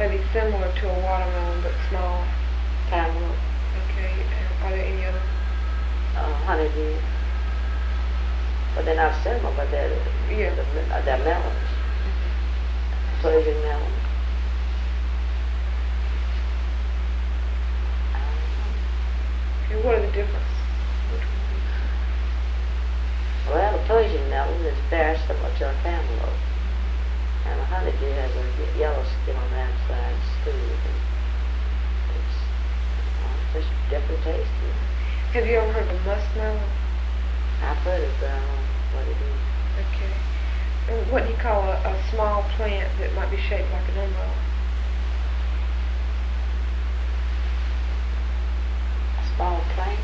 maybe similar to a watermelon but smaller. Cantaloupe. Okay, and are there any other? Honeydew. But they're not similar, but they're melons. Persian melon. Okay, what are the differences between these? Well, the Persian melon is very similar to a cantaloupe. And the honeydew has a yellow skin on the outside, smooth. It's just different taste. Have you ever heard of muskmelon? I've heard of what it is. Okay. And what do you call a small plant that might be shaped like an umbrella? A small plant?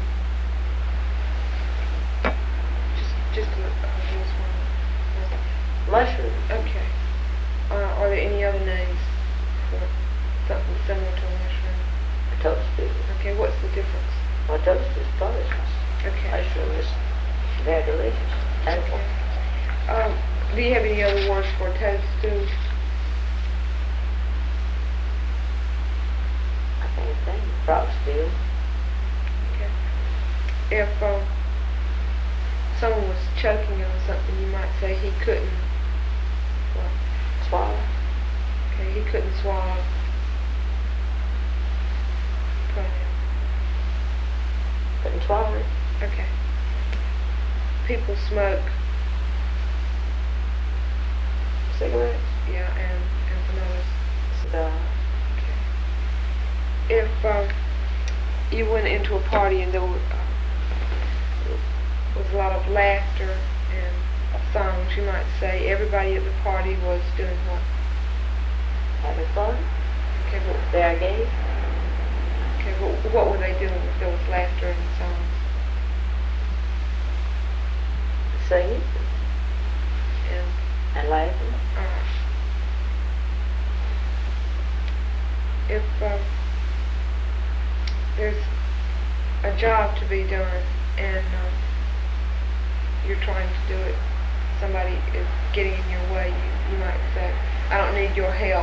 Just a little small. Mushroom. Okay. Are there any other names for something similar to a mushroom? A toadstool. Okay, what's the difference? Well, toadstool is poisonous. Okay. Mushroom is very delicious. Edible. Okay. Do you have any other words for toadstool? I can't think. Frog stew. Okay. If someone was choking on something, you might say he couldn't Swallow. Okay, he couldn't swallow. Couldn't swallow it. Okay. People smoke Cigarettes. yeah, and some others. Cigar. Okay. If you went into a party and there was a lot of laughter and songs, you might say everybody at the party was doing what? Having fun. Okay, They're gay. okay, what were they doing if there was laughter and songs? Singing And and laughing. If there's a job to be done and you're trying to do it, somebody is getting in your way, you might say, I don't need your help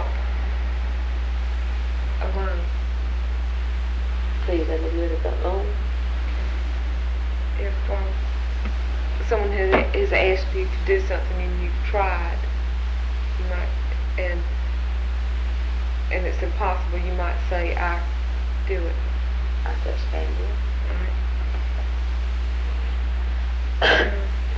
alone. Please let me do it alone. If someone has asked you to do something and you've tried, you might, and it's impossible, you might say, I do it. I just can't do it. Alright.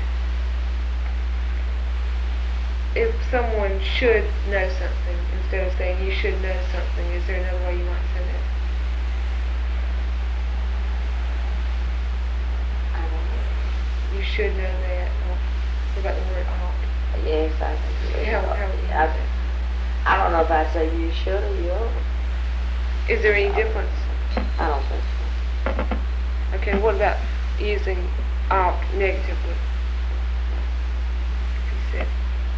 If someone should know something, instead of saying you should know something, is there another way you might say that? I don't know. You should know that. Or what about the word ought? Yes, I can do it. How would you say that? I don't know if I say you should or you ought. Is there any difference? I don't think so. Okay, what about using ought negatively? If you said,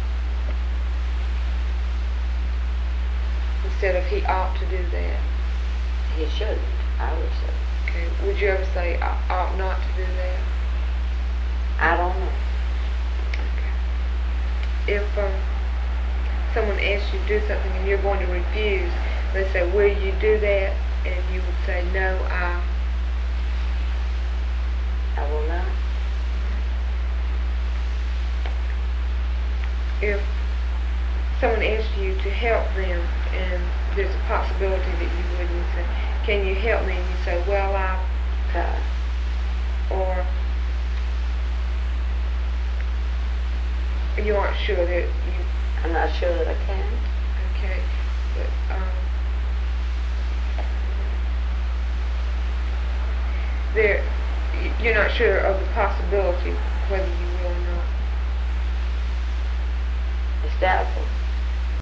instead of he ought to do that. He shouldn't, I would say. Okay, would you ever say I ought not to do that? I don't know. Okay. If someone asks you to do something and you're going to refuse, they say, will you do that? And you would say, no, I will not. If someone asks you to help them and there's a possibility that you wouldn't say, can you help me? And you say, well, I'll try. Or you aren't sure that you... I'm not sure that I can. Okay, but you're not sure of the possibility whether you will or not. It's doubtful.